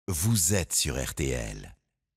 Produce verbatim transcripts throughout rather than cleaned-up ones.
vous êtes sur R T L.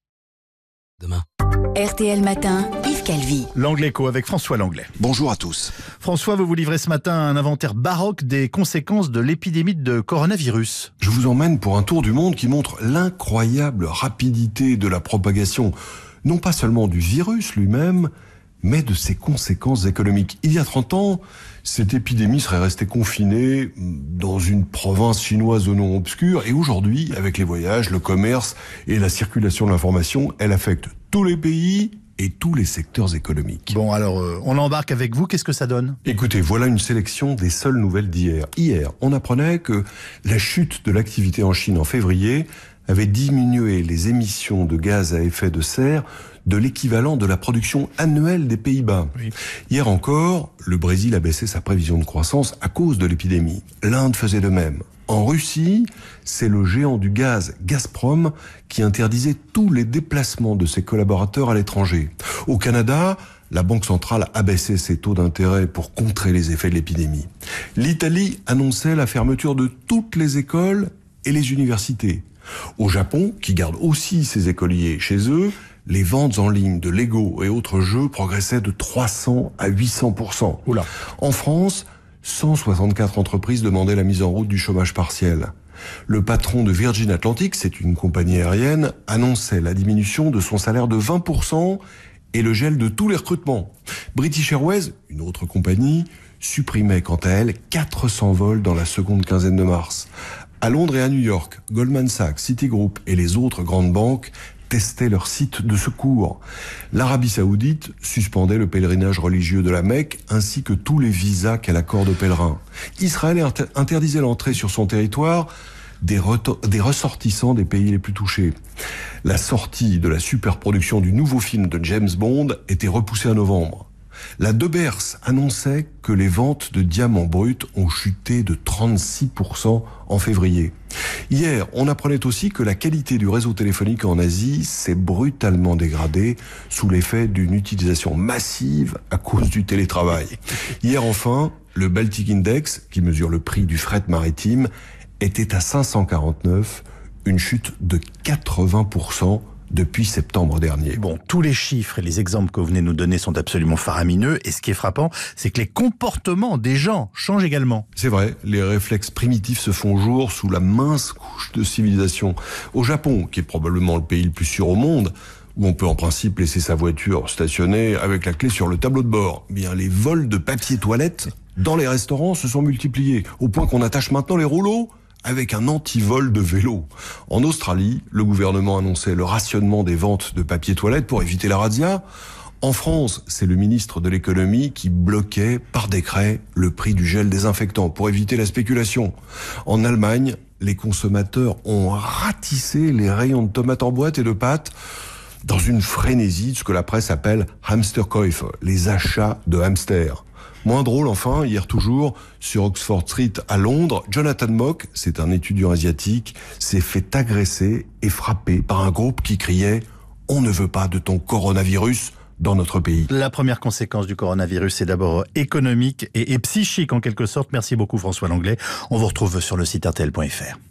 Demain. R T L Matin, Yves Calvi. L'Angléco avec François Langlais. Bonjour à tous. François, vous vous livrez ce matin un inventaire baroque des conséquences de l'épidémie de coronavirus. Je vous emmène pour un tour du monde qui montre l'incroyable rapidité de la propagation, non pas seulement du virus lui-même, mais de ses conséquences économiques. Il y a trente ans, cette épidémie serait restée confinée dans une province chinoise au nom obscur, et aujourd'hui, avec les voyages, le commerce et la circulation de l'information, elle affecte tous les pays et tous les secteurs économiques. Bon, alors, euh, on l'embarque avec vous, qu'est-ce que ça donne ? Écoutez, voilà une sélection des seules nouvelles d'hier. Hier, on apprenait que la chute de l'activité en Chine en février avait diminué les émissions de gaz à effet de serre de l'équivalent de la production annuelle des Pays-Bas. Oui. Hier encore, le Brésil a baissé sa prévision de croissance à cause de l'épidémie. L'Inde faisait de même. En Russie, c'est le géant du gaz Gazprom qui interdisait tous les déplacements de ses collaborateurs à l'étranger. Au Canada, la Banque centrale a baissé ses taux d'intérêt pour contrer les effets de l'épidémie. L'Italie annonçait la fermeture de toutes les écoles et les universités. Au Japon, qui garde aussi ses écoliers chez eux, les ventes en ligne de Lego et autres jeux progressaient de trois cents à huit cents pour cent. Oula. En France, cent soixante-quatre entreprises demandaient la mise en route du chômage partiel. Le patron de Virgin Atlantic, c'est une compagnie aérienne, annonçait la diminution de son salaire de vingt pour cent et le gel de tous les recrutements. British Airways, une autre compagnie, supprimait quant à elle quatre cents vols dans la seconde quinzaine de mars. À Londres et à New York, Goldman Sachs, Citigroup et les autres grandes banques testaient leurs sites de secours. L'Arabie Saoudite suspendait le pèlerinage religieux de la Mecque ainsi que tous les visas qu'elle accorde aux pèlerins. Israël interdisait l'entrée sur son territoire des, re- des ressortissants des pays les plus touchés. La sortie de la superproduction du nouveau film de James Bond était repoussée à novembre. La De Beers annonçait que les ventes de diamants bruts ont chuté de trente-six pour cent en février. Hier, on apprenait aussi que la qualité du réseau téléphonique en Asie s'est brutalement dégradée sous l'effet d'une utilisation massive à cause du télétravail. Hier enfin, le Baltic Index, qui mesure le prix du fret maritime, était à cinq cent quarante-neuf, une chute de quatre-vingts pour cent depuis septembre dernier. Bon, tous les chiffres et les exemples que vous venez de nous donner sont absolument faramineux, et ce qui est frappant, c'est que les comportements des gens changent également. C'est vrai, les réflexes primitifs se font jour sous la mince couche de civilisation. Au Japon, qui est probablement le pays le plus sûr au monde, où on peut en principe laisser sa voiture stationnée avec la clé sur le tableau de bord, eh bien les vols de papier toilette dans les restaurants se sont multipliés, au point qu'on attache maintenant les rouleaux avec un anti-vol de vélo. En Australie, le gouvernement annonçait le rationnement des ventes de papier toilette pour éviter la razzia. En France, c'est le ministre de l'économie qui bloquait par décret le prix du gel désinfectant pour éviter la spéculation. En Allemagne, les consommateurs ont ratissé les rayons de tomates en boîte et de pâtes dans une frénésie de ce que la presse appelle Hamsterkäufe, les achats de hamsters. Moins drôle enfin, hier toujours, sur Oxford Street à Londres, Jonathan Mock, c'est un étudiant asiatique, s'est fait agresser et frapper par un groupe qui criait « On ne veut pas de ton coronavirus » dans notre pays. La première conséquence du coronavirus, c'est d'abord économique et, et psychique en quelque sorte. Merci beaucoup François Langlais. On vous retrouve sur le site R T L point F R.